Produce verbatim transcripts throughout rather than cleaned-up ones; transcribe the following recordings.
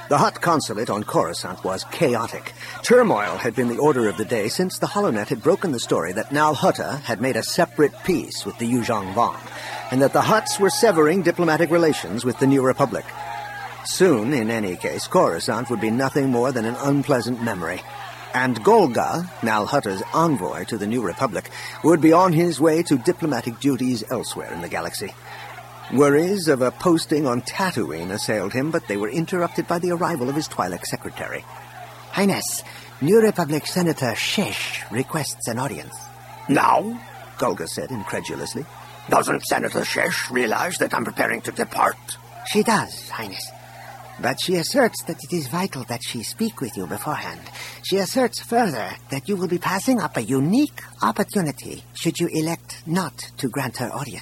The Hutt consulate on Coruscant was chaotic. Turmoil had been the order of the day since the HoloNet had broken the story that Nal Hutta had made a separate peace with the Yuuzhan Vong, and that the Hutts were severing diplomatic relations with the New Republic. Soon, in any case, Coruscant would be nothing more than an unpleasant memory. And Golga, Nal Hutta's envoy to the New Republic, would be on his way to diplomatic duties elsewhere in the galaxy. Worries of a posting on Tatooine assailed him, but they were interrupted by the arrival of his Twi'lek secretary. Highness, New Republic Senator Shesh requests an audience. Now? Golga said incredulously. Doesn't Senator Shesh realize that I'm preparing to depart? She does, Highness. But she asserts that it is vital that she speak with you beforehand. She asserts further that you will be passing up a unique opportunity should you elect not to grant her audience.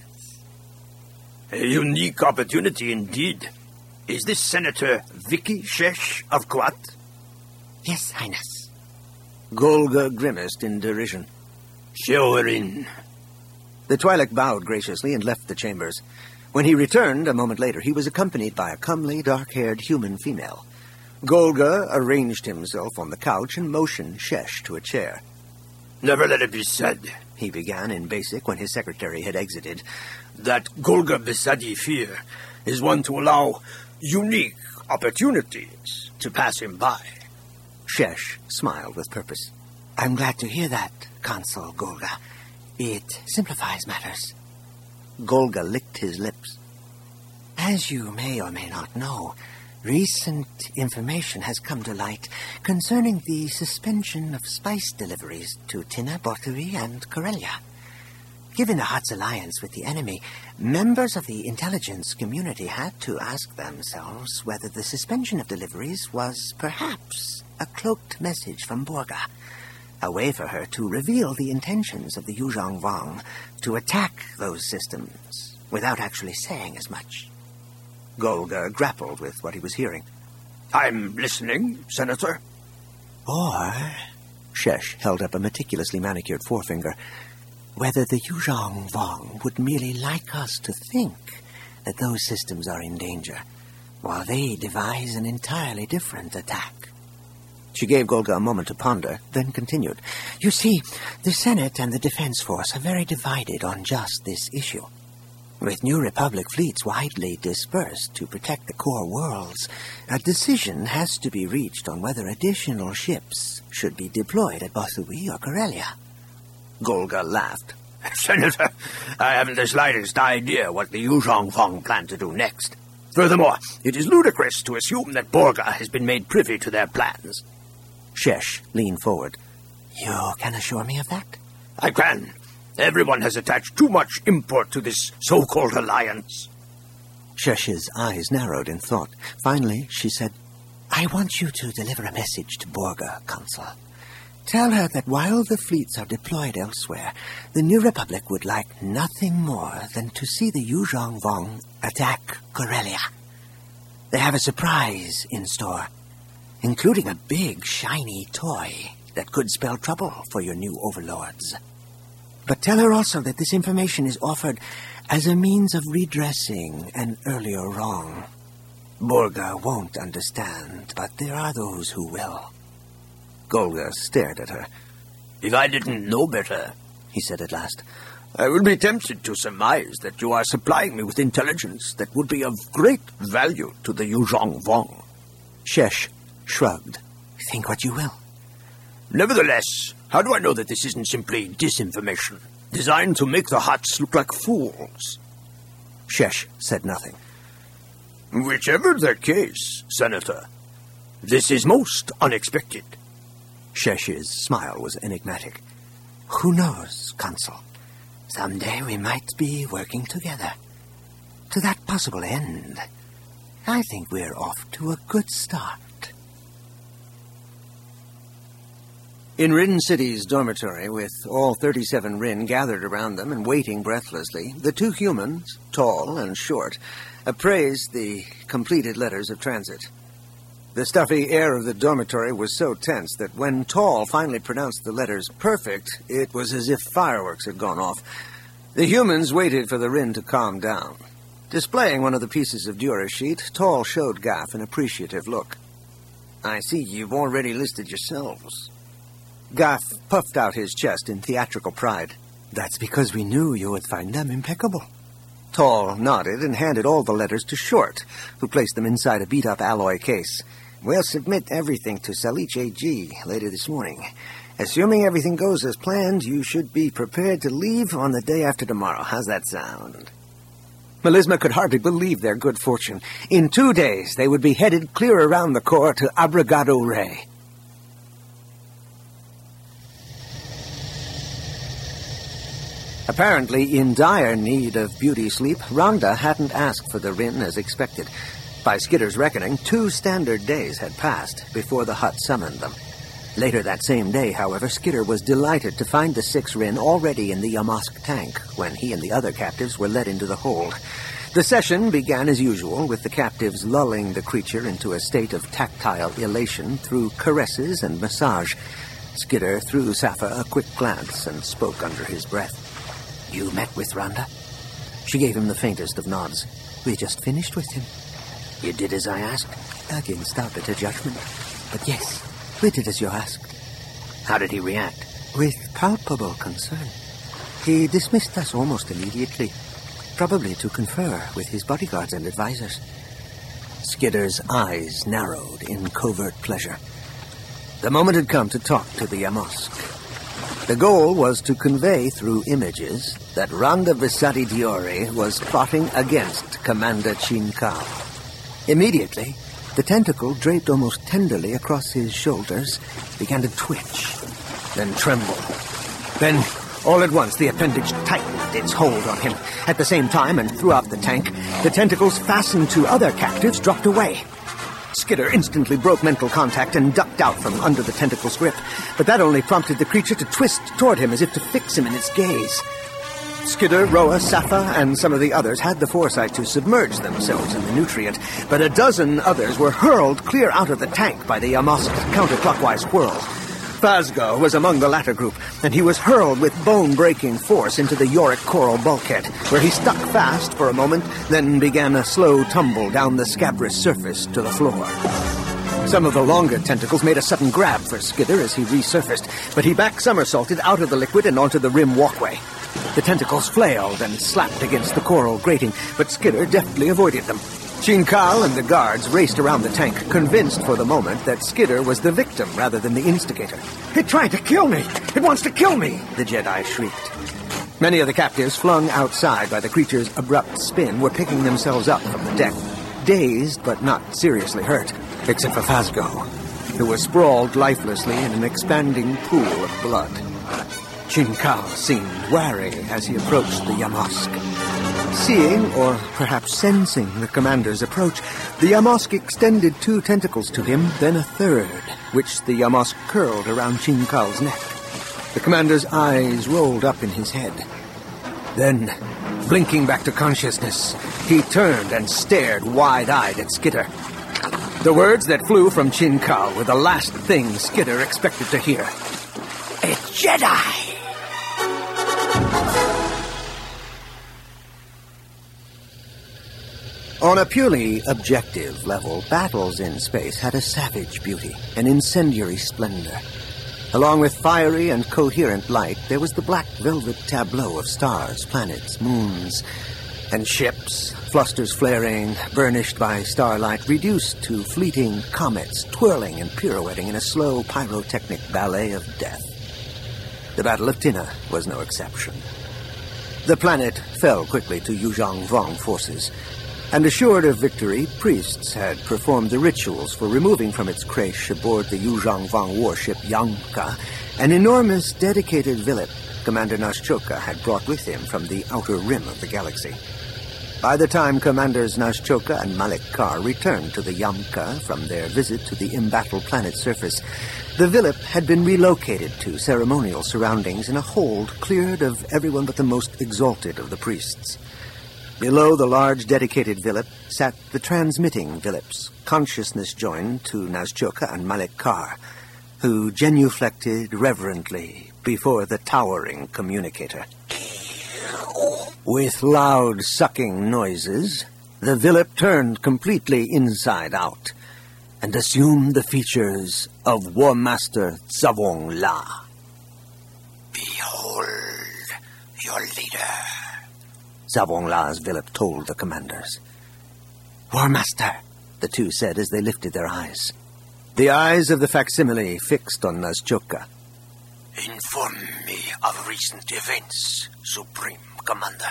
A unique opportunity indeed. Is this Senator Vicky Shesh of Kuat? Yes, Highness. Golga grimaced in derision. Show her in. The Twi'lek bowed graciously and left the chambers. When he returned a moment later, he was accompanied by a comely, dark-haired human female. Golga arranged himself on the couch and motioned Shesh to a chair. Never let it be said, he began in Basic when his secretary had exited, that Golga Besadi Fir is one to allow unique opportunities to pass him by. Shesh smiled with purpose. I'm glad to hear that, Consul Golga. It simplifies matters. Golga licked his lips. As you may or may not know, recent information has come to light concerning the suspension of spice deliveries to Tina, Borturi, and Corellia. Given the Hutt's alliance with the enemy, members of the intelligence community had to ask themselves whether the suspension of deliveries was perhaps a cloaked message from Borga, a way for her to reveal the intentions of the Yuuzhan Vong to attack those systems without actually saying as much. Golga grappled with what he was hearing. I'm listening, Senator. Or, Shesh held up a meticulously manicured forefinger, whether the Yuuzhan Vong would merely like us to think that those systems are in danger, while they devise an entirely different attack. She gave Golga a moment to ponder, then continued. You see, the Senate and the Defense Force are very divided on just this issue. With New Republic fleets widely dispersed to protect the core worlds, a decision has to be reached on whether additional ships should be deployed at Bosui or Corellia. Golga laughed. Senator, I haven't the slightest idea what the Yuuzhan Vong plan to do next. Furthermore, it is ludicrous to assume that Borga has been made privy to their plans. Shesh leaned forward. You can assure me of that? I can. Everyone has attached too much import to this so-called alliance. Shesh's eyes narrowed in thought. Finally, she said, I want you to deliver a message to Borga, Consul. Tell her that while the fleets are deployed elsewhere, the New Republic would like nothing more than to see the Yuuzhan Vong attack Corellia. They have a surprise in store, including a big, shiny toy that could spell trouble for your new overlords. But tell her also that this information is offered as a means of redressing an earlier wrong. Borga won't understand, but there are those who will. Golga stared at her. If I didn't know better, he said at last, I would be tempted to surmise that you are supplying me with intelligence that would be of great value to the Yuuzhan Vong. Shesh shrugged. Think what you will. Nevertheless, how do I know that this isn't simply disinformation, designed to make the Hutts look like fools? Shesh said nothing. Whichever the case, Senator, this is most unexpected. Shesh's smile was enigmatic. Who knows, Consul? Someday we might be working together. To that possible end, I think we're off to a good start. In Rin City's dormitory, with all thirty-seven Rin gathered around them and waiting breathlessly, the two humans, tall and short, appraised the completed letters of transit. The stuffy air of the dormitory was so tense that when Tall finally pronounced the letters perfect, it was as if fireworks had gone off. The humans waited for the Rin to calm down. Displaying one of the pieces of Dura sheet, Tall showed Gaff an appreciative look. I see you've already listed yourselves. Gaff puffed out his chest in theatrical pride. That's because we knew you would find them impeccable. Tall nodded and handed all the letters to Short, who placed them inside a beat-up alloy case. We'll submit everything to Salich A G later this morning. Assuming everything goes as planned, you should be prepared to leave on the day after tomorrow. How's that sound? Melisma could hardly believe their good fortune. In two days, they would be headed clear around the core to Abrigado Rey. Apparently in dire need of beauty sleep, Rhonda hadn't asked for the Rin as expected. By Skitter's reckoning, two standard days had passed before the hut summoned them. Later that same day, however, Skitter was delighted to find the six Rin already in the Yamask tank when he and the other captives were led into the hold. The session began as usual, with the captives lulling the creature into a state of tactile elation through caresses and massage. Skitter threw Safa a quick glance and spoke under his breath. You met with Rhonda? She gave him the faintest of nods. We just finished with him. You did as I asked? Against our better judgment. But yes, we did as you asked. How did he react? With palpable concern. He dismissed us almost immediately, probably to confer with his bodyguards and advisors. Skitter's eyes narrowed in covert pleasure. The moment had come to talk to the Yamask. The goal was to convey through images that Rhonda Visati Diori was plotting against Commander Chin Kao. Immediately, the tentacle draped almost tenderly across his shoulders began to twitch, then tremble. Then, all at once, the appendage tightened its hold on him. At the same time, and throughout the tank, the tentacles fastened to other captives dropped away. Skitter instantly broke mental contact and ducked out from under the tentacle's grip, but that only prompted the creature to twist toward him as if to fix him in its gaze. Skitter, Roa, Safa, and some of the others had the foresight to submerge themselves in the nutrient, but a dozen others were hurled clear out of the tank by the Yamask's counterclockwise whirls. Phasgo was among the latter group, and he was hurled with bone-breaking force into the Yorick coral bulkhead, where he stuck fast for a moment, then began a slow tumble down the scabrous surface to the floor. Some of the longer tentacles made a sudden grab for Skitter as he resurfaced, but he back somersaulted out of the liquid and onto the rim walkway. The tentacles flailed and slapped against the coral grating, but Skitter deftly avoided them. Chin Kao and the guards raced around the tank, convinced for the moment that Skitter was the victim rather than the instigator. "It tried to kill me! It wants to kill me!" the Jedi shrieked. Many of the captives, flung outside by the creature's abrupt spin, were picking themselves up from the deck, dazed but not seriously hurt, except for Phasgo, who was sprawled lifelessly in an expanding pool of blood. Chin Kao seemed wary as he approached the Yamask. Seeing, or perhaps sensing, the commander's approach, the Yamask extended two tentacles to him, then a third, which the Yamask curled around Chin Kao's neck. The commander's eyes rolled up in his head. Then, blinking back to consciousness, he turned and stared wide-eyed at Skitter. The words that flew from Chin Kao were the last thing Skitter expected to hear. "A Jedi!" On a purely objective level, battles in space had a savage beauty, an incendiary splendor. Along with fiery and coherent light, there was the black velvet tableau of stars, planets, moons, and ships, flusters flaring, burnished by starlight, reduced to fleeting comets, twirling and pirouetting in a slow pyrotechnic ballet of death. The Battle of Tinna was no exception. The planet fell quickly to Yuzhong Vong forces, and assured of victory, priests had performed the rituals for removing from its creche aboard the Yuzhong Vong warship Yamka an enormous dedicated villip Commander Nashchoka had brought with him from the outer rim of the galaxy. By the time Commanders Nashchoka and Malik Kar returned to the Yamka from their visit to the embattled planet's surface, the villip had been relocated to ceremonial surroundings in a hold cleared of everyone but the most exalted of the priests. Below the large dedicated villip sat the transmitting villips, consciousness joined to Nashchoka and Malik Kar, who genuflected reverently before the towering communicator. With loud sucking noises, the villip turned completely inside out, and assume the features of War Master Zavong La. Behold your leader, Zavong La's Vilip told the commanders. War Master, the two said as they lifted their eyes. The eyes of the facsimile fixed on Nazchoka. Inform me of recent events, Supreme Commander.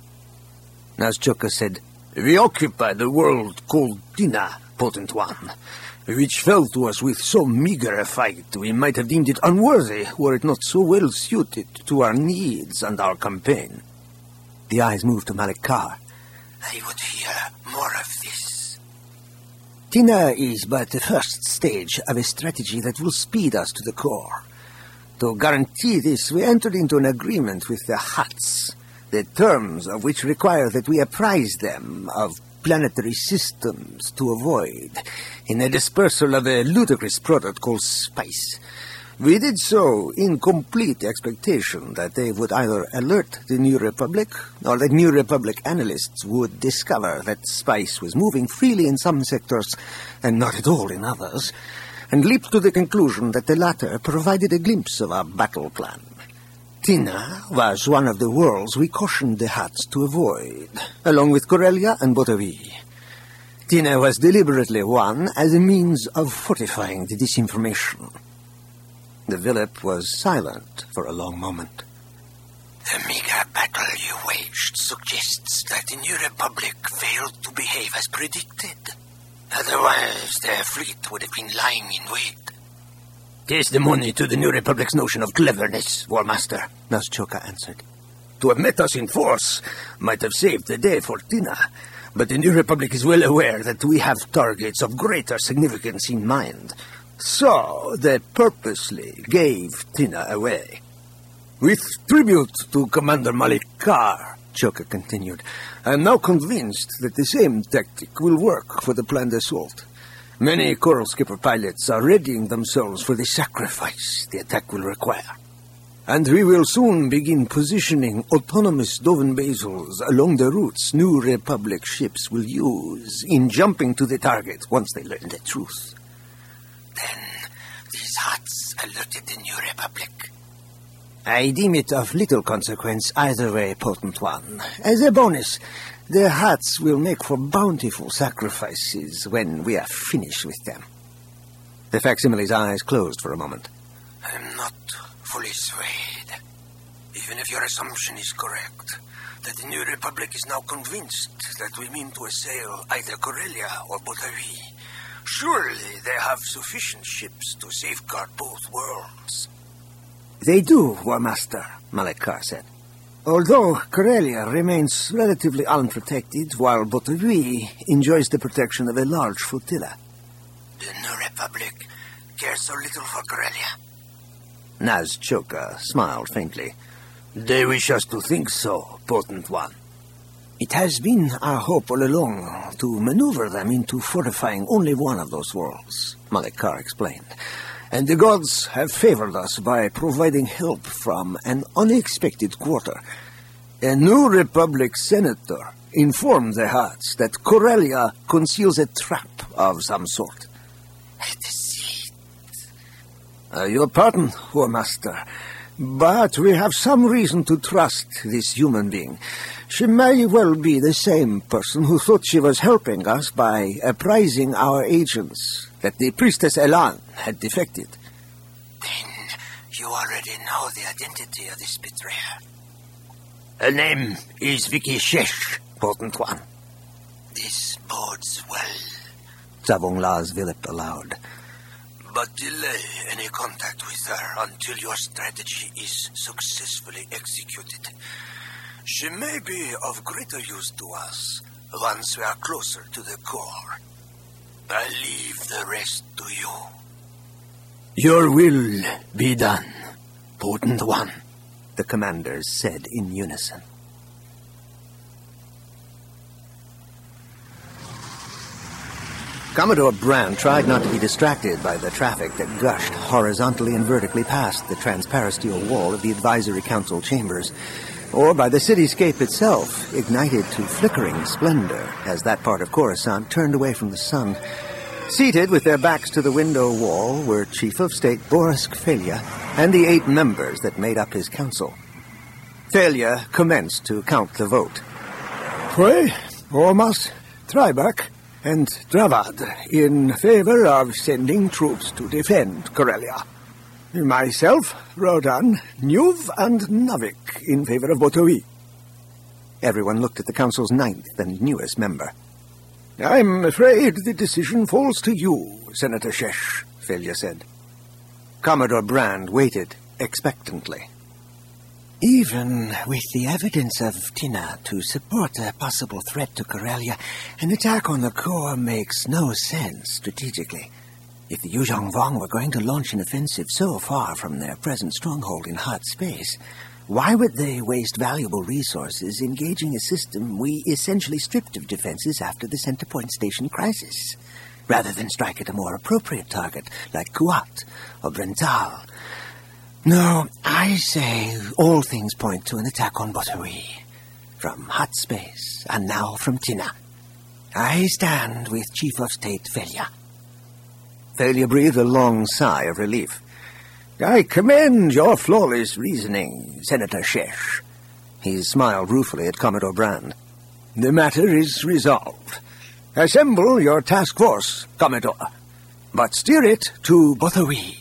Nazchoka said, We occupy the world called Tina, Potent One, which fell to us with so meager a fight we might have deemed it unworthy were it not so well suited to our needs and our campaign. The eyes moved to Malik Kar. I would hear more of this. Tina is but the first stage of a strategy that will speed us to the core. To guarantee this, we entered into an agreement with the Huts, the terms of which require that we apprise them of planetary systems to avoid in the dispersal of a ludicrous product called spice. We did so in complete expectation that they would either alert the New Republic or that New Republic analysts would discover that spice was moving freely in some sectors and not at all in others, and leap to the conclusion that the latter provided a glimpse of our battle plan. Tina was one of the worlds we cautioned the Huts to avoid, along with Corellia and Botavi. Tina was deliberately won as a means of fortifying the disinformation. The Vilip was silent for a long moment. The meager battle you waged suggests that the New Republic failed to behave as predicted. Otherwise, their fleet would have been lying in wait. Testimony to the New Republic's notion of cleverness, War Master, Nazchoka answered. To have met us in force might have saved the day for Tina, but the New Republic is well aware that we have targets of greater significance in mind. So they purposely gave Tina away. With tribute to Commander Malik Kar, Choka continued, I am now convinced that the same tactic will work for the planned assault. Many Coral Skipper pilots are readying themselves for the sacrifice the attack will require. And we will soon begin positioning autonomous Doven Basils along the routes New Republic ships will use in jumping to the target once they learn the truth. Then these Huts alerted the New Republic. I deem it of little consequence either way, Potent One. As a bonus, the Huts will make for bountiful sacrifices when we are finished with them. The facsimile's eyes closed for a moment. I am not fully swayed. Even if your assumption is correct, that the New Republic is now convinced that we mean to assail either Corellia or Botavi, surely they have sufficient ships to safeguard both worlds. They do, War Master, Malik Kar said. Although Corellia remains relatively unprotected, while Botavi enjoys the protection of a large flotilla. The New Republic cares so little for Corellia. Nazchoka smiled faintly. They wish us to think so, Potent One. It has been our hope all along to maneuver them into fortifying only one of those worlds, Malik Kar explained. And the gods have favored us by providing help from an unexpected quarter. A New Republic senator informed the Huts that Corellia conceals a trap of some sort. A deceit. Uh, your pardon, War Master, but we have some reason to trust this human being. She may well be the same person who thought she was helping us by apprising our agents that the Priestess Elan had defected. Then you already know the identity of this betrayer. Her name is Vicky Shesh, Potent One. This bodes well. Zavong La's Vilip allowed. But delay any contact with her until your strategy is successfully executed. She may be of greater use to us once we are closer to the core. I leave the rest to you. Your will be done, Potent One, the commanders said in unison. Commodore Brand tried not to be distracted by the traffic that gushed horizontally and vertically past the transparent steel wall of the Advisory Council chambers, or by the cityscape itself, ignited to flickering splendor as that part of Coruscant turned away from the sun. Seated with their backs to the window wall were Chief of State Borisk Felia and the eight members that made up his council. Felia commenced to count the vote. Frey, Ormas, Triberk, and Dravad in favor of sending troops to defend Corellia. Myself, Rodan, Nuv, and Navik in favor of Botowi. Everyone looked at the council's ninth and newest member. I'm afraid the decision falls to you, Senator Shesh, Felia said. Commodore Brand waited expectantly. Even with the evidence of Tina to support a possible threat to Corellia, an attack on the core makes no sense strategically. If the Yuzhong Vong were going to launch an offensive so far from their present stronghold in hot space, why would they waste valuable resources engaging a system we essentially stripped of defenses after the Centerpoint Station crisis, rather than strike at a more appropriate target like Kuat or Brental? No, I say all things point to an attack on Botowi, from hot space, and now from Tina. I stand with Chief of State Felia. Felia breathed a long sigh of relief. I commend your flawless reasoning, Senator Shesh. He smiled ruefully at Commodore Brand. The matter is resolved. Assemble your task force, Commodore, but steer it to Botowi.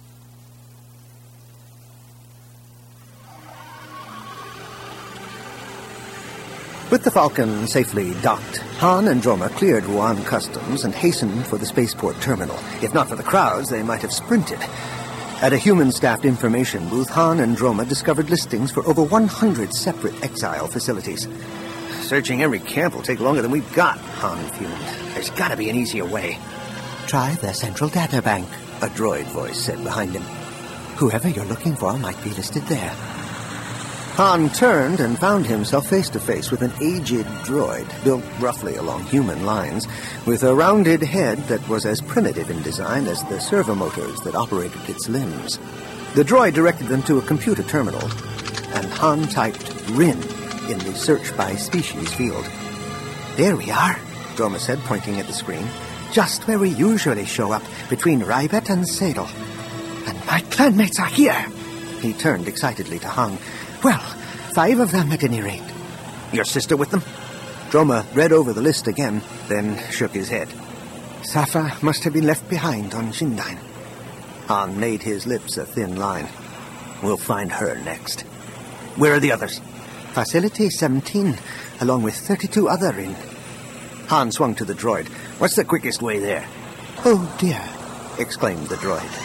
With the Falcon safely docked, Han and Droma cleared Wuhan customs and hastened for the spaceport terminal. If not for the crowds, they might have sprinted. At a human-staffed information booth, Han and Droma discovered listings for over one hundred separate exile facilities. Searching every camp will take longer than we've got, Han fumed. There's got to be an easier way. Try the central data bank, a droid voice said behind him. Whoever you're looking for might be listed there. Han turned and found himself face-to-face with an aged droid, built roughly along human lines, with a rounded head that was as primitive in design as the servomotors that operated its limbs. The droid directed them to a computer terminal, and Han typed Rin in the search by species field. There we are, Droma said, pointing at the screen. Just where we usually show up, between Rybet and Sadel. And my clanmates are here! He turned excitedly to Han. Well, five of them at any rate. Your sister with them? Droma read over the list again, then shook his head. Safa must have been left behind on Shindyne. Han made his lips a thin line. We'll find her next. Where are the others? Facility seventeen, along with thirty-two other Rin. Han swung to the droid. What's the quickest way there? Oh, dear, exclaimed the droid.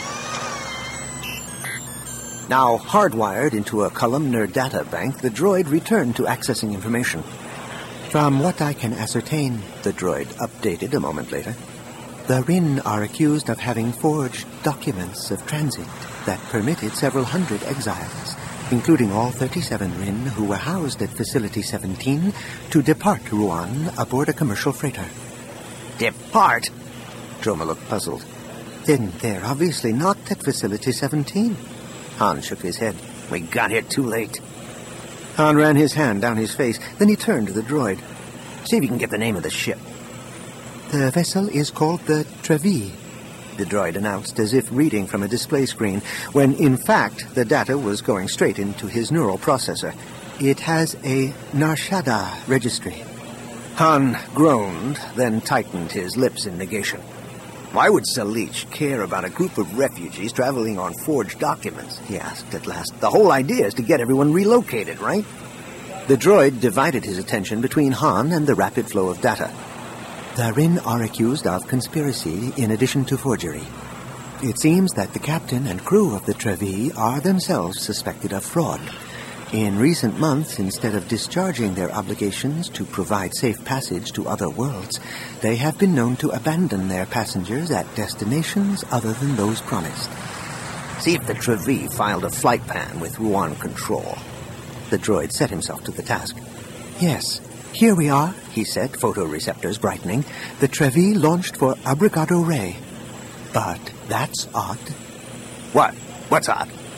Now hardwired into a columnar data bank, the droid returned to accessing information. From what I can ascertain, the droid updated a moment later, the Rin are accused of having forged documents of transit that permitted several hundred exiles, including all thirty-seven Rin who were housed at Facility seventeen, to depart Ruan aboard a commercial freighter. Depart? Droma looked puzzled. Then they're obviously not at Facility seventeen. Han shook his head. We got here too late. Han ran his hand down his face. Then he turned to the droid. See if you can get the name of the ship. The vessel is called the Trevi, the droid announced, as if reading from a display screen, when in fact the data was going straight into his neural processor. It has a Narshada registry. Han groaned, then tightened his lips in negation. Why would Salich care about a group of refugees traveling on forged documents? He asked at last. The whole idea is to get everyone relocated, right? The droid divided his attention between Han and the rapid flow of data. The Rin are accused of conspiracy in addition to forgery. It seems that the captain and crew of the Trevi are themselves suspected of fraud. In recent months, instead of discharging their obligations to provide safe passage to other worlds, they have been known to abandon their passengers at destinations other than those promised. See if the Trevi filed a flight plan with Ruan Control. The droid set himself to the task. Yes, here we are, he said, photoreceptors brightening. The Trevi launched for Abrigado Ray. But that's odd. What? What's odd?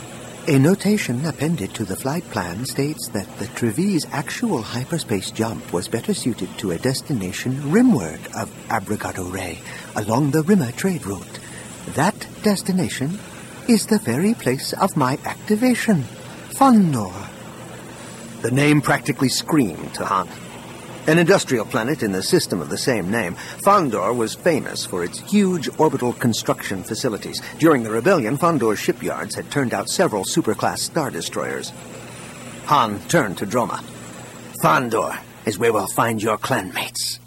A notation appended to the flight plan states that the Trevi's actual hyperspace jump was better suited to a destination rimward of Abrogado Ray, along the Rimmer trade route. That destination is the very place of my activation, Fondor. The name practically screamed to Han. An industrial planet in the system of the same name, Fondor was famous for its huge orbital construction facilities. During the rebellion, Fondor's shipyards had turned out several superclass star destroyers. Han turned to Droma. Fondor is where we'll find your clanmates.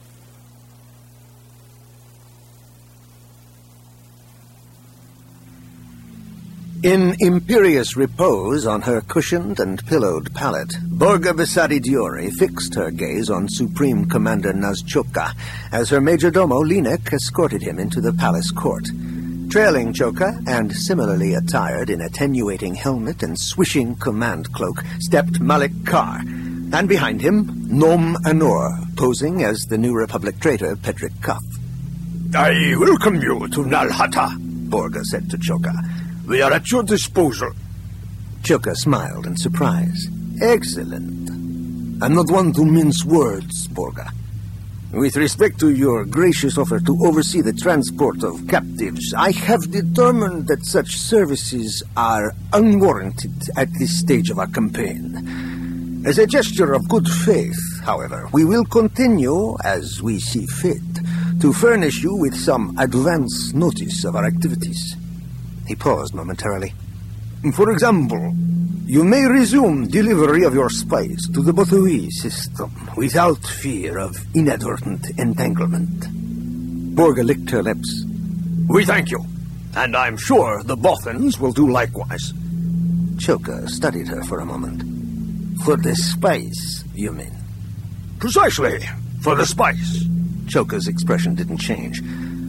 In imperious repose on her cushioned and pillowed pallet, Borga Besadi Diori fixed her gaze on Supreme Commander Nazchoka as her majordomo Linek escorted him into the palace court. Trailing Choka, and similarly attired in attenuating helmet and swishing command cloak, stepped Malik Kar, and behind him, Nom Anor, posing as the New Republic traitor Pedrick Cuff. I welcome you to Nal Hata, Borga said to Choka. We are at your disposal. Choka smiled in surprise. Excellent. I'm not one to mince words, Borga. With respect to your gracious offer to oversee the transport of captives, I have determined that such services are unwarranted at this stage of our campaign. As a gesture of good faith, however, we will continue, as we see fit, to furnish you with some advance notice of our activities. He paused momentarily. For example, you may resume delivery of your spies to the Bothui system without fear of inadvertent entanglement. Borga licked her lips. We thank you, and I'm sure the Bothans will do likewise. Choka studied her for a moment. For the spies, you mean? Precisely, for the spies. Choka's expression didn't change.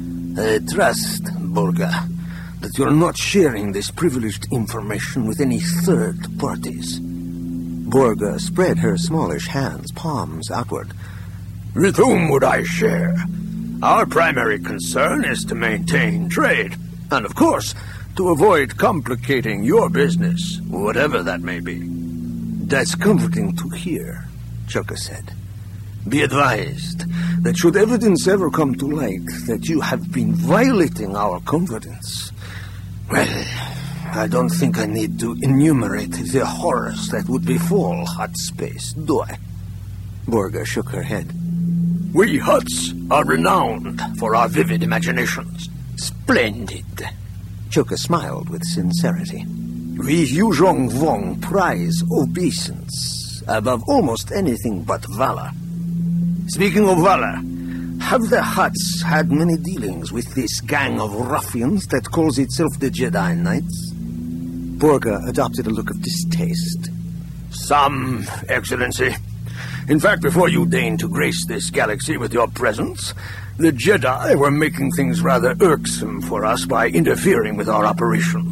I trust, Borga, that you're not sharing this privileged information with any third parties. Borga spread her smallish hands, palms outward. With whom would I share? Our primary concern is to maintain trade, and of course, to avoid complicating your business, whatever that may be. That's comforting to hear, Choka said. Be advised that should evidence ever come to light that you have been violating our confidence, well, I don't think I need to enumerate the horrors that would befall Hut Space, do I? Borga shook her head. We Huts are renowned for our vivid imaginations. Splendid. Choka smiled with sincerity. We Yuzhong Vong prize obeisance above almost anything but valor. Speaking of valor, have the Huts had many dealings with this gang of ruffians that calls itself the Jedi Knights? Borga adopted a look of distaste. Some, Excellency. In fact, before you deigned to grace this galaxy with your presence, the Jedi were making things rather irksome for us by interfering with our operations.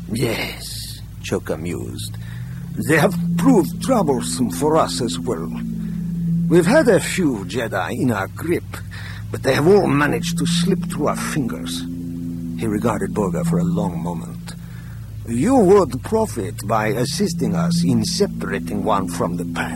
Yes, Choka mused. They have proved troublesome for us as well. We've had a few Jedi in our grip, but they have all managed to slip through our fingers. He regarded Borga for a long moment. You would profit by assisting us in separating one from the pack.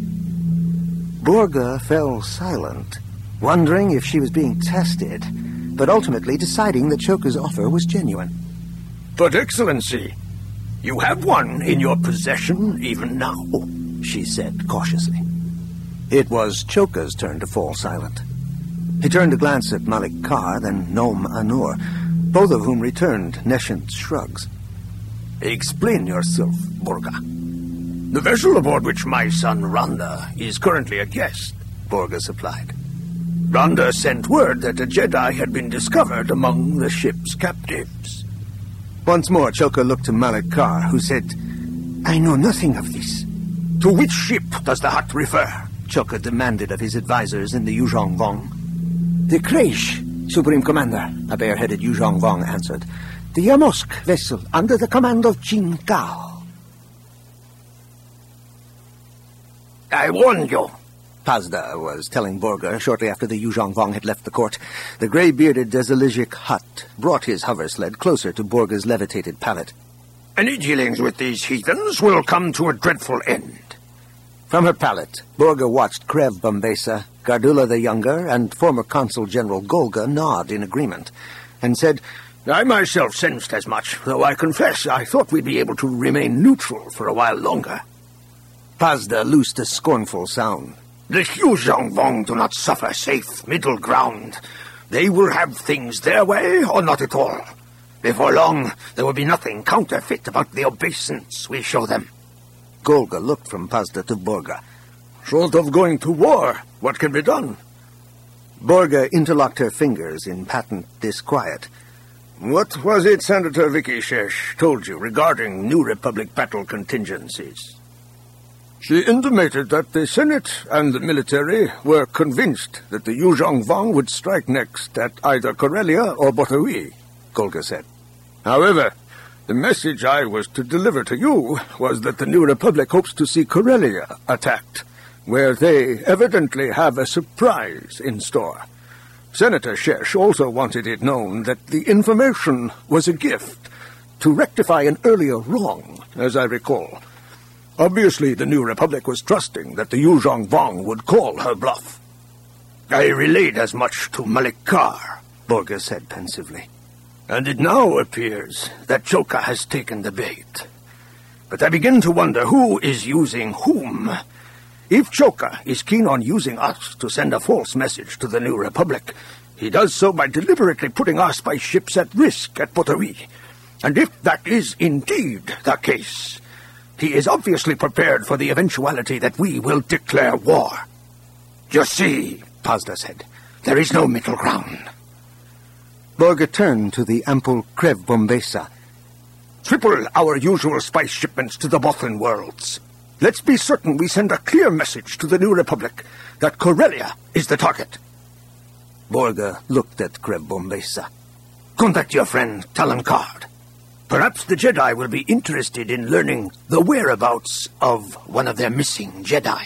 Borga fell silent, wondering if she was being tested, but ultimately deciding that Choka's offer was genuine. But, Excellency, you have one in your possession even now, she said cautiously. It was Choka's turn to fall silent. He turned to glance at Malik Kar, then Nom Anor, both of whom returned nescient shrugs. Explain yourself, Borga. The vessel aboard which my son Randa is currently a guest, Borga supplied. Randa sent word that a Jedi had been discovered among the ship's captives. Once more, Choka looked to Malik Kar, who said, I know nothing of this. To which ship does the Hutt refer? Choka demanded of his advisors in the Yuzhong Vong. The Kreish, Supreme Commander, a bare-headed Yuzhong Vong answered. The Yamosk vessel under the command of Jin Kao. I warned you. Pazda was telling Borga shortly after the Yuzhong Vong had left the court. The gray-bearded Desilijik Hutt brought his hover sled closer to Borga's levitated pallet. Any dealings with these heathens will come to a dreadful end. From her pallet, Borga watched Krev Bombesa, Gardula the Younger, and former Consul General Golga nod in agreement, and said, I myself sensed as much, though I confess I thought we'd be able to remain neutral for a while longer. Pazda loosed a scornful sound. The Yuzhong Vong do not suffer safe middle ground. They will have things their way or not at all. Before long, there will be nothing counterfeit about the obeisance we show them. Golga looked from Pazda to Borga. Short of going to war, what can be done? Borga interlocked her fingers in patent disquiet. What was it Senator Vicky Shesh told you regarding New Republic battle contingencies? She intimated that the Senate and the military were convinced that the Yuzhong Vong would strike next at either Corellia or Botaoui, Golga said. However, the message I was to deliver to you was that the New Republic hopes to see Corellia attacked, where they evidently have a surprise in store. Senator Shesh also wanted it known that the information was a gift to rectify an earlier wrong, as I recall. Obviously, the New Republic was trusting that the Yuzhong Vong would call her bluff. I relayed as much to Malikar, Borga said pensively. And it now appears that Choka has taken the bait. But I begin to wonder who is using whom. If Choka is keen on using us to send a false message to the New Republic, he does so by deliberately putting our spice ships at risk at Botaoui. And if that is indeed the case, he is obviously prepared for the eventuality that we will declare war. You see, Pazda said, there is no middle ground. Borga turned to the ample Krev Bombesa. Triple our usual spice shipments to the Bothan worlds. Let's be certain we send a clear message to the New Republic that Corellia is the target. Borga looked at Krev Bombesa. Contact your friend Talon Card. Perhaps the Jedi will be interested in learning the whereabouts of one of their missing Jedi.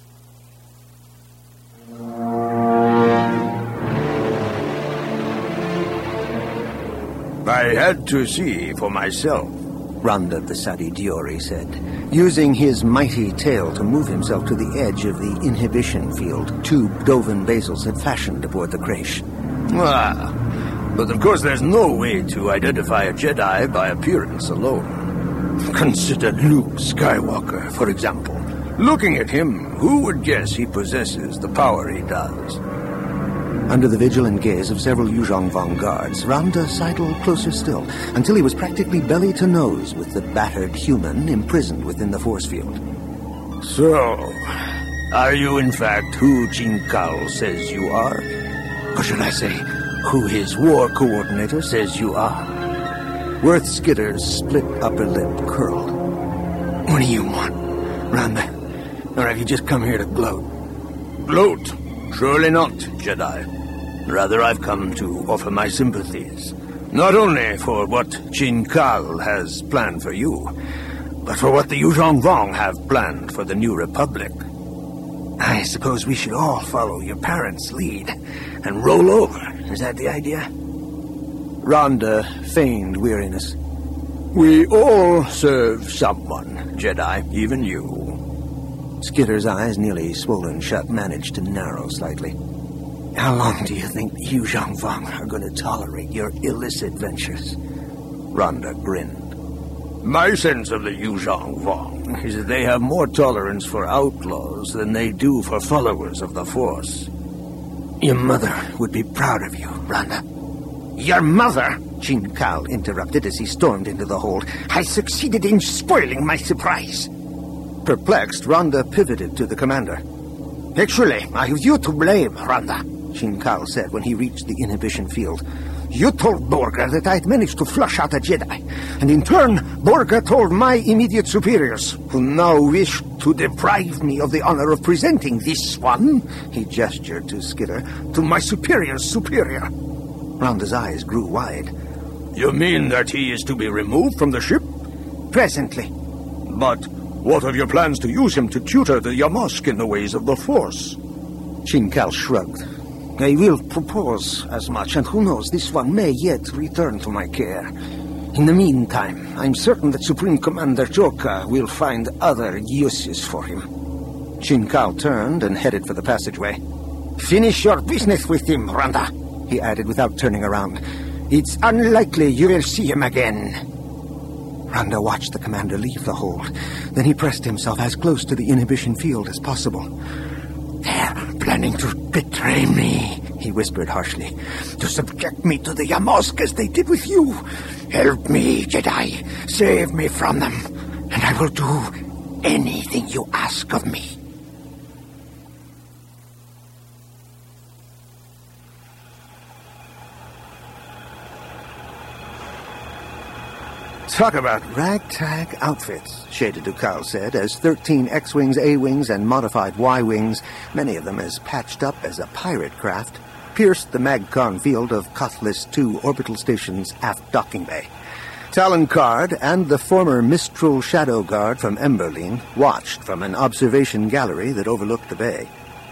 I had to see for myself, Randa the Sadi Diori said, using his mighty tail to move himself to the edge of the inhibition field two Dovan basils had fashioned aboard the Crash. Ah, but of course there's no way to identify a Jedi by appearance alone. Consider Luke Skywalker, for example. Looking at him, who would guess he possesses the power he does? Under the vigilant gaze of several Yuzhong Vong guards, Randa sidled closer still, until he was practically belly to nose with the battered human imprisoned within the force field. So, are you in fact who Jin Kal says you are? Or should I say, who his war coordinator says you are? Worth Skitter's split upper lip curled. What do you want, Randa? Or have you just come here to gloat? Gloat? Surely not, Jedi. Rather, I've come to offer my sympathies. Not only for what Jin Kal has planned for you, but for what the Yuzhong Vong have planned for the New Republic. I suppose we should all follow your parents' lead and roll over. Is that the idea? Randa feigned weariness. We all serve someone, Jedi, even you. Skitter's eyes, nearly swollen shut, managed to narrow slightly. How long do you think the Yuzhong Vong are going to tolerate your illicit ventures? Randa grinned. My sense of the Yuzhong Vong is that they have more tolerance for outlaws than they do for followers of the Force. Your mother would be proud of you, Randa. Your mother, Jin Kal interrupted as he stormed into the hold, has succeeded in spoiling my surprise. Perplexed, Randa pivoted to the commander. Actually, I have you to blame, Randa, Jin Kal said when he reached the inhibition field. You told Borga that I'd managed to flush out a Jedi, and in turn, Borga told my immediate superiors, who now wish to deprive me of the honor of presenting this one, he gestured to Skitter, to my superior's superior. Randa's eyes grew wide. You mean that he is to be removed from the ship? Presently. But what of your plans to use him to tutor the Yamask in the ways of the Force? Jin Kal shrugged. I will propose as much, and who knows, this one may yet return to my care. In the meantime, I'm certain that Supreme Commander Joka will find other uses for him. Qin Kao turned and headed for the passageway. Finish your business with him, Randa, he added without turning around. It's unlikely you will see him again. Randa watched the commander leave the hold. Then he pressed himself as close to the inhibition field as possible. They're planning to betray me, he whispered harshly. To subject me to the Yamosk as they did with you. Help me, Jedi. Save me from them. And I will do anything you ask of me. Talk about ragtag outfits, Shada Dukal said, as thirteen X-Wings, A-Wings, and modified Y-Wings, many of them as patched up as a pirate craft, pierced the MagCon field of Kothlis two orbital station's aft docking bay. Talon Card and the former Mistral Shadow Guard from Emberline watched from an observation gallery that overlooked the bay.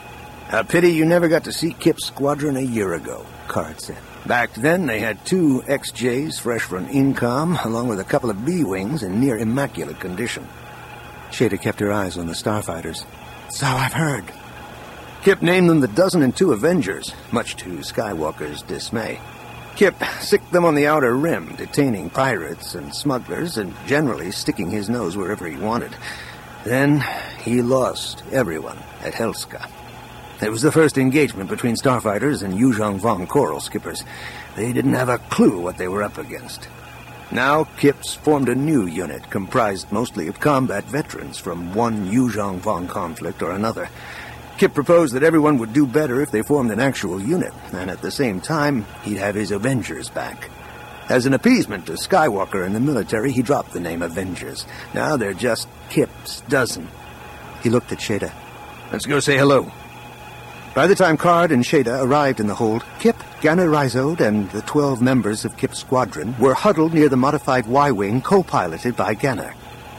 A pity you never got to see Kip's squadron a year ago, Card said. Back then, they had two X Js fresh from Incom, along with a couple of B-Wings in near immaculate condition. Shada kept her eyes on the starfighters. So I've heard. Kip named them the Dozen and Two Avengers, much to Skywalker's dismay. Kip sicked them on the outer rim, detaining pirates and smugglers, and generally sticking his nose wherever he wanted. Then he lost everyone at Helska. It was the first engagement between starfighters and Yuzhong Vong Coral skippers. They didn't have a clue what they were up against. Now Kip's formed a new unit comprised mostly of combat veterans from one Yuzhong Vong conflict or another. Kip proposed that everyone would do better if they formed an actual unit, and at the same time, he'd have his Avengers back. As an appeasement to Skywalker and the military, he dropped the name Avengers. Now they're just Kip's Dozen. He looked at Shada. Let's go say hello. By the time Card and Shada arrived in the hold, Kip, Ganner Rhizode, and the twelve members of Kip's squadron were huddled near the modified Y-Wing co-piloted by Ganner.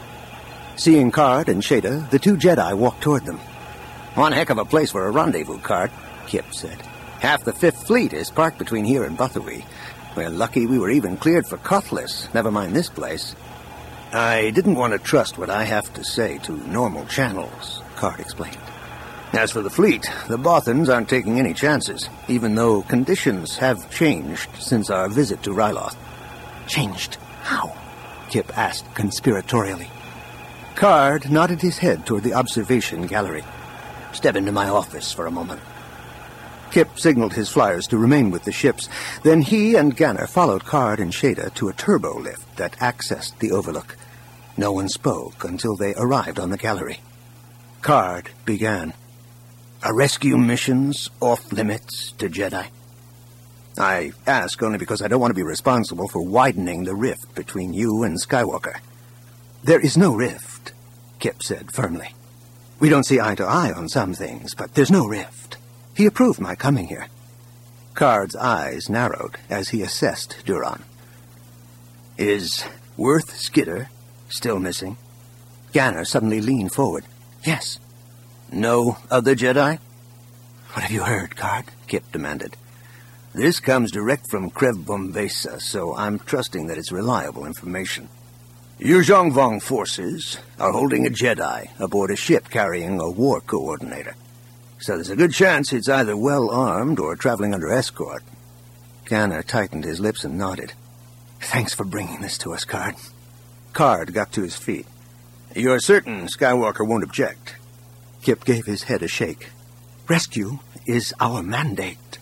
Seeing Card and Shada, the two Jedi walked toward them. One heck of a place for a rendezvous, Card, Kip said. Half the Fifth Fleet is parked between here and Buthawi. We're lucky we were even cleared for Kothlis, never mind this place. I didn't want to trust what I have to say to normal channels, Card explained. As for the fleet, the Bothans aren't taking any chances, even though conditions have changed since our visit to Ryloth. Changed? How? Kip asked conspiratorially. Card nodded his head toward the observation gallery. Step into my office for a moment. Kip signaled his flyers to remain with the ships. Then he and Ganner followed Card and Shada to a turbo lift that accessed the overlook. No one spoke until they arrived on the gallery. Card began. Are rescue missions off-limits to Jedi? I ask only because I don't want to be responsible for widening the rift between you and Skywalker. There is no rift, Kip said firmly. We don't see eye to eye on some things, but there's no rift. He approved my coming here. Card's eyes narrowed as he assessed Duran. Is Worth Skidder still missing? Ganner suddenly leaned forward. Yes. No other Jedi? What have you heard, Card? Kip demanded. This comes direct from Krev Bombesa, so I'm trusting that it's reliable information. Yuzhong Vong forces are holding a Jedi aboard a ship carrying a war coordinator. So there's a good chance it's either well-armed or traveling under escort. Ganner tightened his lips and nodded. Thanks for bringing this to us, Card. Card got to his feet. You're certain Skywalker won't object? Kip gave his head a shake. Rescue is our mandate.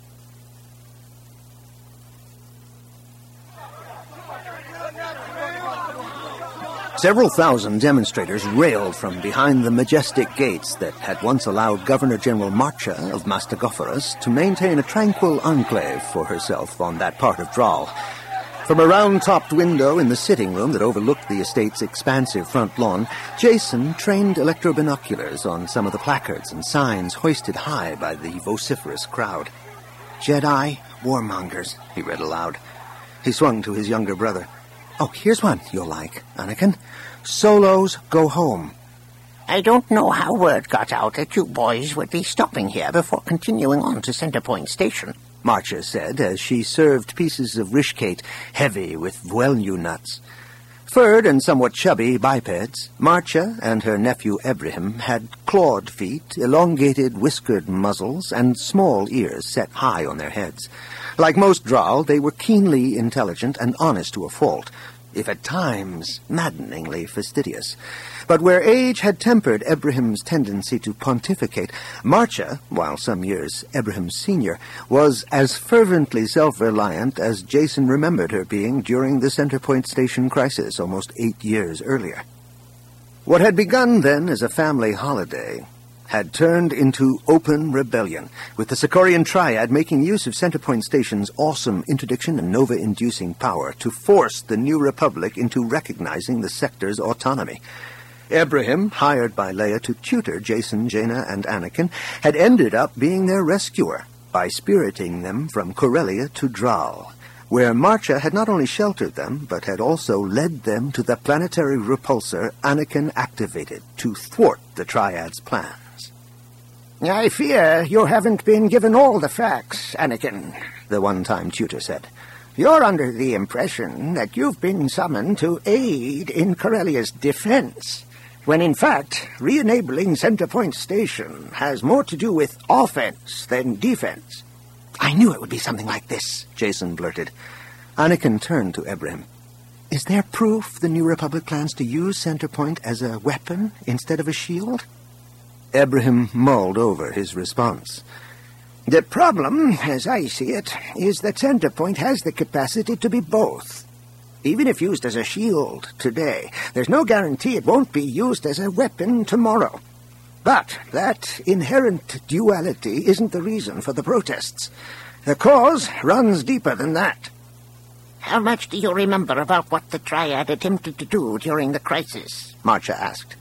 Several thousand demonstrators railed from behind the majestic gates that had once allowed Governor-General Marcha of Mastagophorus to maintain a tranquil enclave for herself on that part of Dral. From a round-topped window in the sitting room that overlooked the estate's expansive front lawn, Jason trained electrobinoculars on some of the placards and signs hoisted high by the vociferous crowd. Jedi warmongers, he read aloud. He swung to his younger brother. Oh, here's one you'll like, Anakin. Solos go home. I don't know how word got out that you boys would be stopping here before continuing on to Centerpoint Station, Marcia said as she served pieces of rishkate heavy with Vuelnu nuts. Furred and somewhat chubby bipeds, Marcia and her nephew Ebrahim had clawed feet, elongated whiskered muzzles, and small ears set high on their heads. Like most Drow, they were keenly intelligent and honest to a fault, if at times maddeningly fastidious. But where age had tempered Ebrahim's tendency to pontificate, Marcia, while some years Ebrahim's senior, was as fervently self-reliant as Jason remembered her being during the Centerpoint Station crisis almost eight years earlier. What had begun then as a family holiday had turned into open rebellion, with the Sicorian Triad making use of Centerpoint Station's awesome interdiction and nova-inducing power to force the New Republic into recognizing the sector's autonomy. Ebrahim, hired by Leia to tutor Jason, Jaina, and Anakin, had ended up being their rescuer by spiriting them from Corellia to Dral, where Marcia had not only sheltered them, but had also led them to the planetary repulsor Anakin activated to thwart the Triad's plans. "I fear you haven't been given all the facts, Anakin," the one-time tutor said. "You're under the impression that you've been summoned to aid in Corellia's defense, when in fact, re-enabling Centerpoint Station has more to do with offense than defense." "I knew it would be something like this," Jason blurted. Anakin turned to Ebrahim. "Is there proof the New Republic plans to use Centerpoint as a weapon instead of a shield?" Ebrahim mulled over his response. "The problem, as I see it, is that Centerpoint has the capacity to be both. Even if used as a shield today, there's no guarantee it won't be used as a weapon tomorrow. But that inherent duality isn't the reason for the protests. The cause runs deeper than that." "How much do you remember about what the Triad attempted to do during the crisis?" Marcia asked.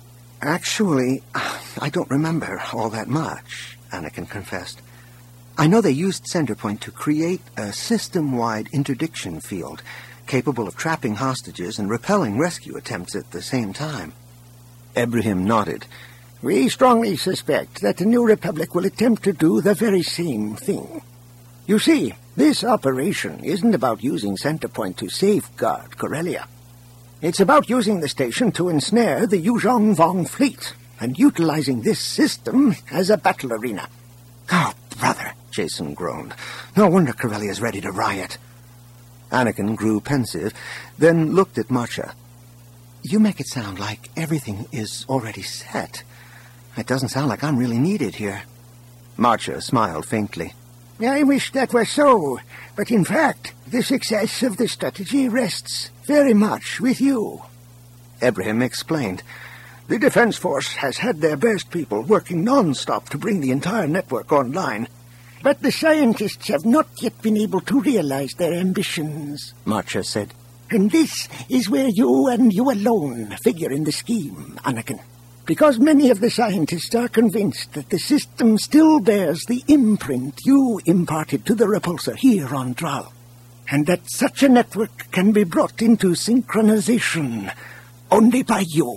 "Actually, I don't remember all that much," Anakin confessed. "I know they used Centerpoint to create a system-wide interdiction field, capable of trapping hostages and repelling rescue attempts at the same time." Ebrahim nodded. "We strongly suspect that the New Republic will attempt to do the very same thing. You see, this operation isn't about using Centerpoint to safeguard Corellia. It's about using the station to ensnare the Yuzhong Vong fleet and utilizing this system as a battle arena." "Oh, brother," Jason groaned. "No wonder Corellia's ready to riot." Anakin grew pensive, then looked at Marcia. "You make it sound like everything is already set. It doesn't sound like I'm really needed here." Marcia smiled faintly. "I wish that were so, but in fact, the success of the strategy rests very much with you." Ebrahim explained. "The Defense Force has had their best people working non-stop to bring the entire network online. But the scientists have not yet been able to realize their ambitions," Marcia said. "And this is where you and you alone figure in the scheme, Anakin. Because many of the scientists are convinced that the system still bears the imprint you imparted to the repulsor here on Dral, and that such a network can be brought into synchronization only by you."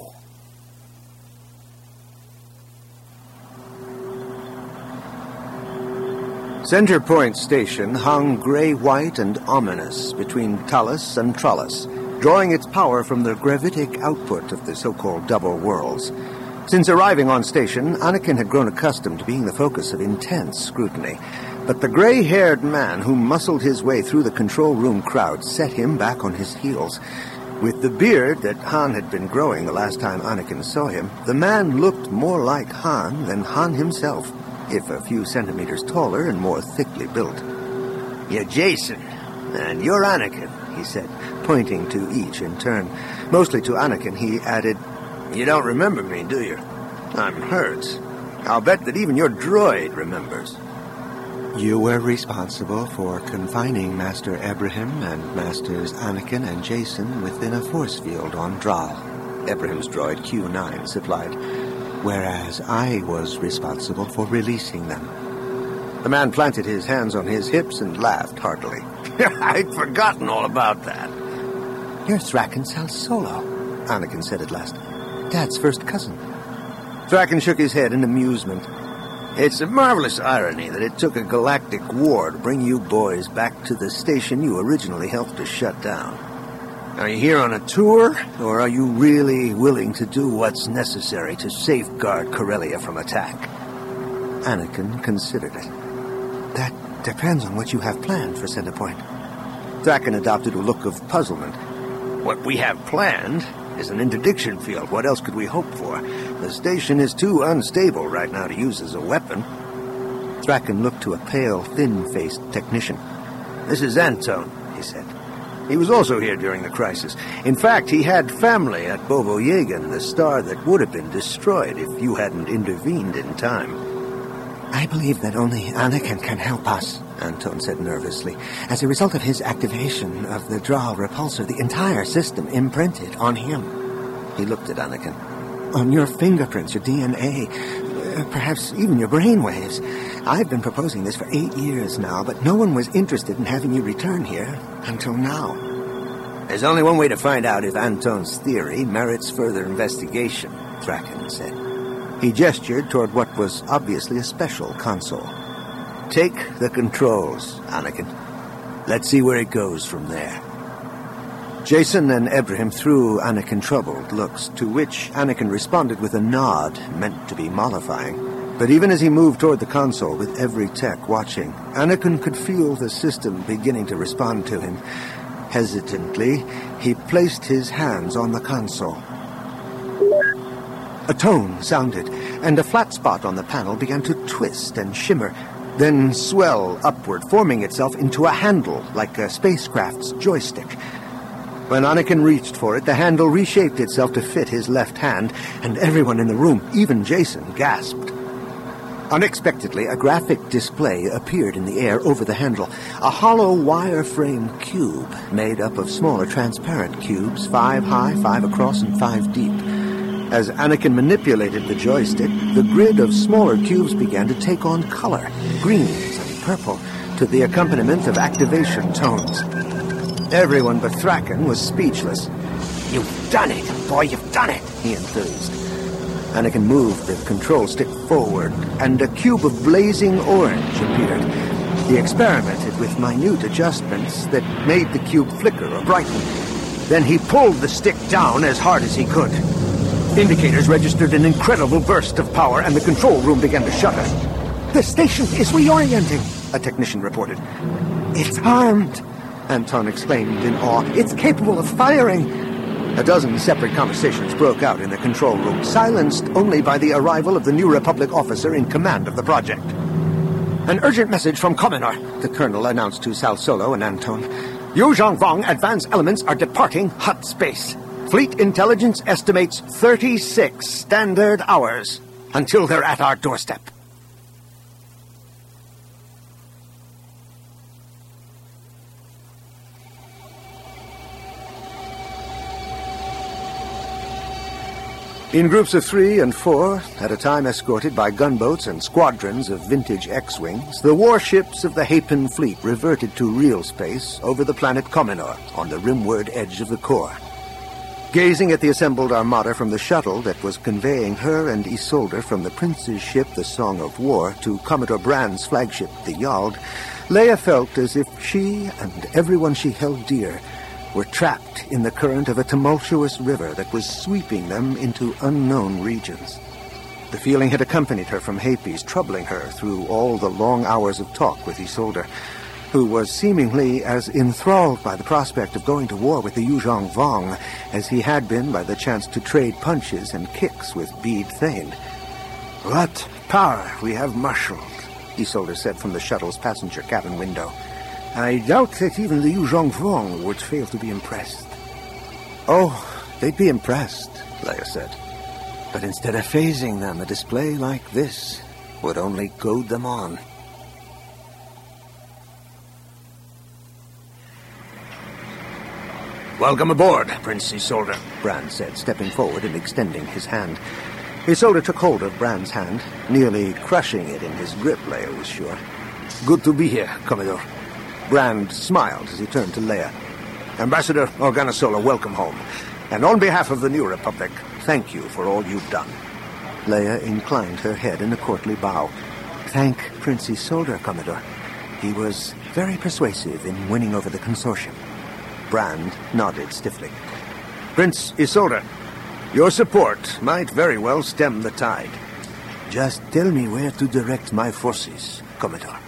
Centerpoint Station hung gray-white and ominous between Talus and Trallus, drawing its power from the gravitic output of the so-called double worlds. Since arriving on station, Anakin had grown accustomed to being the focus of intense scrutiny, but the gray-haired man who muscled his way through the control room crowd set him back on his heels. With the beard that Han had been growing the last time Anakin saw him, the man looked more like Han than Han himself, if a few centimeters taller and more thickly built. "You're Jason, and you're Anakin," he said, pointing to each in turn. Mostly to Anakin, he added, "You don't remember me, do you? I'm hurt. I'll bet that even your droid remembers." "You were responsible for confining Master Ebrahim and Masters Anakin and Jason within a force field on Dral," Ebrahim's droid Q nine supplied, "whereas I was responsible for releasing them." The man planted his hands on his hips and laughed heartily. "I'd forgotten all about that." "You're Thraken Sal Solo," Anakin said at last. "Dad's first cousin." Thraken shook his head in amusement. It's a marvelous irony that it took a galactic war to bring you boys back to the station you originally helped to shut down. Are you here on a tour, or are you really willing to do what's necessary to safeguard Corellia from attack? Anakin considered it. That depends on what you have planned for Centerpoint. Thraken adopted a look of puzzlement. What we have planned is an interdiction field. What else could we hope for? The station is too unstable right now to use as a weapon. Thraken looked to a pale, thin-faced technician. This is Anton, he said. He was also here during the crisis. In fact, he had family at Bobo Yegan, the star that would have been destroyed if you hadn't intervened in time. I believe that only Anakin can help us, Anton said nervously. As a result of his activation of the Draw repulsor, the entire system imprinted on him. He looked at Anakin. On your fingerprints, your D N A, uh, perhaps even your brain waves. I've been proposing this for eight years now, but no one was interested in having you return here until now. There's only one way to find out if Anton's theory merits further investigation, Thraken said. He gestured toward what was obviously a special console. Take the controls, Anakin. Let's see where it goes from there. Jacen and Ebrahim threw Anakin troubled looks, to which Anakin responded with a nod meant to be mollifying. But even as he moved toward the console with every tech watching, Anakin could feel the system beginning to respond to him. Hesitantly, he placed his hands on the console. A tone sounded, and a flat spot on the panel began to twist and shimmer, then swell upward, forming itself into a handle like a spacecraft's joystick. When Anakin reached for it, the handle reshaped itself to fit his left hand, and everyone in the room, even Jacen, gasped. Unexpectedly, a graphic display appeared in the air over the handle, a hollow wire-frame cube made up of smaller transparent cubes, five high, five across, and five deep. As Anakin manipulated the joystick, the grid of smaller cubes began to take on color, greens and purple, to the accompaniment of activation tones. Everyone but Thraken was speechless. You've done it, boy, you've done it, he enthused. Anakin moved the control stick forward, and a cube of blazing orange appeared. He experimented with minute adjustments that made the cube flicker or brighten. Then he pulled the stick down as hard as he could. Indicators registered an incredible burst of power, and the control room began to shudder. The station is reorienting, a technician reported. It's armed, Anton exclaimed in awe. It's capable of firing. A dozen separate conversations broke out in the control room, silenced only by the arrival of the New Republic officer in command of the project. An urgent message from Commodore, the colonel announced to Sal Solo and Anton. Yuzhong Vong advanced elements are departing Hutt space. Fleet intelligence estimates thirty-six standard hours until they're at our doorstep. In groups of three and four, at a time escorted by gunboats and squadrons of vintage X-Wings, the warships of the Hapen fleet reverted to real space over the planet Comenor on the rimward edge of the core. Gazing at the assembled armada from the shuttle that was conveying her and Isolde from the prince's ship, the Song of War, to Commodore Brand's flagship, the Yald, Leia felt as if she and everyone she held dear were trapped in the current of a tumultuous river that was sweeping them into unknown regions. The feeling had accompanied her from Hapes, troubling her through all the long hours of talk with Isolde, who was seemingly as enthralled by the prospect of going to war with the Yuzhong Vong as he had been by the chance to trade punches and kicks with Bede Thane. What power we have marshaled, Isolde said from the shuttle's passenger cabin window. I doubt that even the Yuzhong Vong would fail to be impressed. Oh, they'd be impressed, Leia said. But instead of phasing them, a display like this would only goad them on. Welcome aboard, Prince Isolde, Brand said, stepping forward and extending his hand. Isolde took hold of Brand's hand, nearly crushing it in his grip, Leia was sure. Good to be here, Commodore. Brand smiled as he turned to Leia. Ambassador Organa Solo, welcome home. And on behalf of the New Republic, thank you for all you've done. Leia inclined her head in a courtly bow. thank Prince Isolde, Commodore. He was very persuasive in winning over the consortium. Brand nodded stiffly. Prince Isolde, your support might very well stem the tide. Just tell me where to direct my forces, Commodore.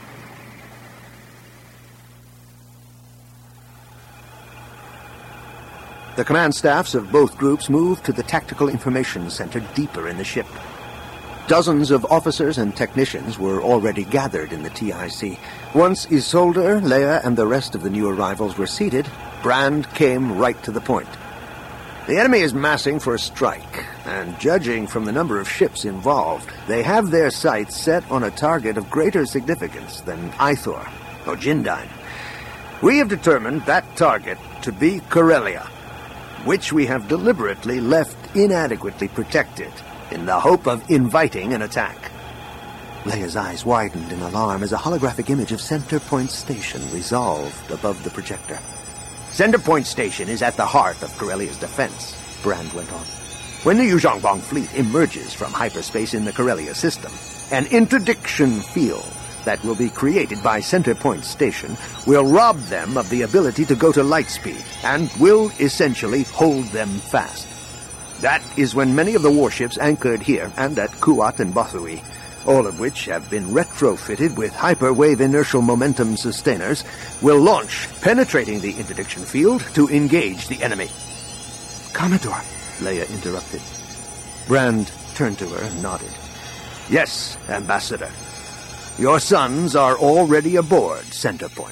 The command staffs of both groups moved to the Tactical Information Center deeper in the ship. Dozens of officers and technicians were already gathered in the T I C. Once Isolde, Leia, and the rest of the new arrivals were seated, Brand came right to the point. The enemy is massing for a strike, and judging from the number of ships involved, they have their sights set on a target of greater significance than Ithor or Jindyne. We have determined that target to be Corellia, which we have deliberately left inadequately protected in the hope of inviting an attack. Leia's eyes widened in alarm as a holographic image of Center Point Station resolved above the projector. Center Point Station is at the heart of Corellia's defense, Brand went on. When the Yuzhong Vong fleet emerges from hyperspace in the Corellia system, an interdiction field that will be created by Center Point Station will rob them of the ability to go to light speed and will essentially hold them fast. That is when many of the warships anchored here and at Kuat and Bothui, all of which have been retrofitted with hyperwave inertial momentum sustainers, will launch, penetrating the interdiction field to engage the enemy. Commodore, Leia interrupted. Brand turned to her and nodded. Yes, Ambassador. Your sons are already aboard Center Point.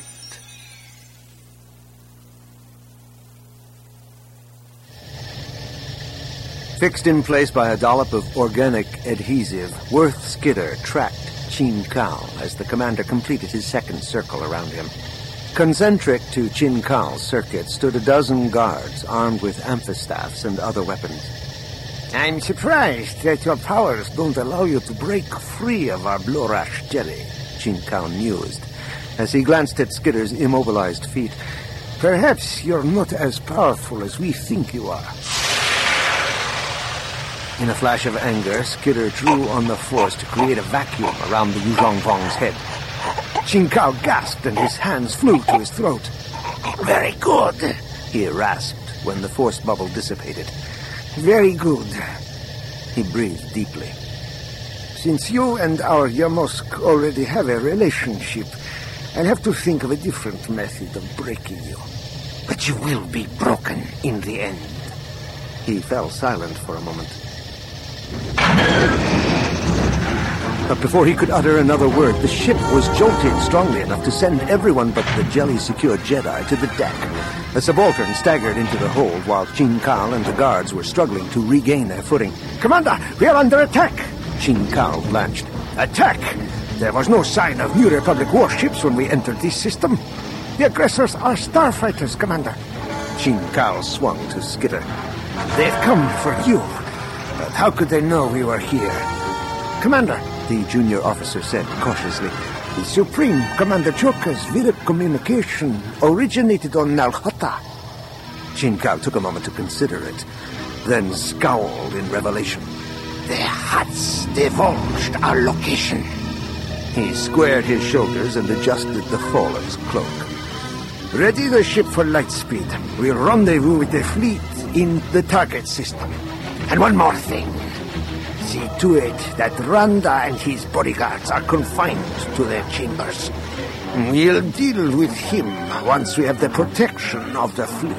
Fixed in place by a dollop of organic adhesive, Worth Skidder tracked Qin Kao as the commander completed his second circle around him. Concentric to Qin Kao's circuit stood a dozen guards armed with amphistaffs and other weapons. I'm surprised that your powers don't allow you to break free of our Blorash jelly, Qin Kao mused, as he glanced at Skidder's immobilized feet. Perhaps you're not as powerful as we think you are. In a flash of anger, Skidder drew on the force to create a vacuum around the Yuzhong Vong's head. Qin Kao gasped and his hands flew to his throat. Very good, he rasped when the force bubble dissipated. Very good. He breathed deeply. Since you and our Yamosk already have a relationship, I'll have to think of a different method of breaking you. But you will be broken in the end. He fell silent for a moment. But before he could utter another word, the ship was jolted strongly enough to send everyone but the jelly-secured Jedi to the deck. A subaltern staggered into the hold while Qin Kao and the guards were struggling to regain their footing. Commander, we are under attack! Qin Kao blanched. Attack? There was no sign of New Republic warships when we entered this system. The aggressors are starfighters, Commander. Qin Kao swung to Skidder. They've come for you. But how could they know we were here? Commander, the junior officer said cautiously, the Supreme Commander Choka's Vedic communication originated on Nal Hutta. Qin Kao took a moment to consider it, then scowled in revelation. The Huts divulged our location. He squared his shoulders and adjusted the fall of his cloak. Ready the ship for light speed. We'll rendezvous with the fleet in the target system. And one more thing. See to it that Randa and his bodyguards are confined to their chambers. We'll deal with him once we have the protection of the fleet.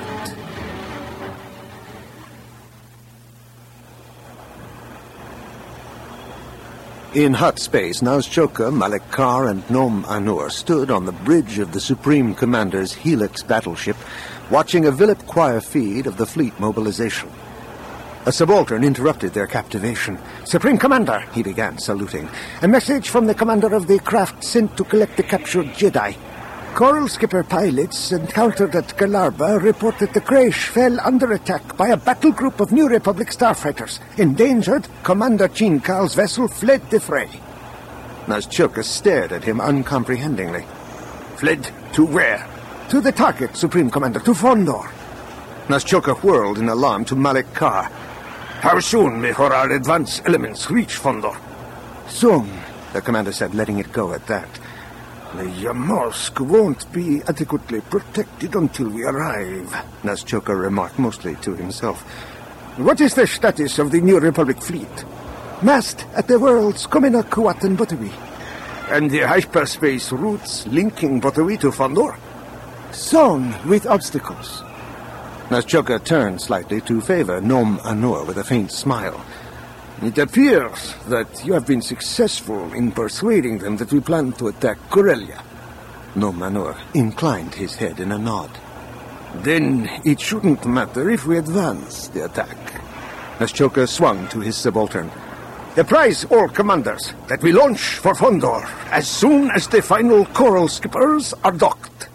In hut space, Nazchoka, Malak Kar, and Nom Anur stood on the bridge of the Supreme Commander's Helix battleship, watching a Villip choir feed of the fleet mobilization. A subaltern interrupted their captivation. Supreme Commander, he began, saluting. A message from the commander of the craft sent to collect the captured Jedi. Coral Skipper pilots encountered at Galarba report that the crash fell under attack by a battle group of New Republic starfighters. Endangered, Commander Qin Kao's vessel fled the fray. Nazchoka stared at him uncomprehendingly. Fled to where? To the target, Supreme Commander, to Fondor. Nazchoka whirled in alarm to Malak Kar. How soon before our advance elements reach Fondor? Soon. the commander said, letting it go at that. The Yamorsk won't be adequately protected until we arrive, Nazchoka remarked mostly to himself. What is the status of the New Republic fleet? Massed at the world's Kominakuatan Buttery. And the hyperspace routes linking Buttery to Fondor? Sown with obstacles. Nazchoka turned slightly to favor Nom Anor with a faint smile. It appears that you have been successful in persuading them that we plan to attack Corellia. Nom Anor inclined his head in a nod. Then it shouldn't matter if we advance the attack. Nazchoka swung to his subaltern. Apprise all commanders that we launch for Fondor as soon as the final coral skippers are docked.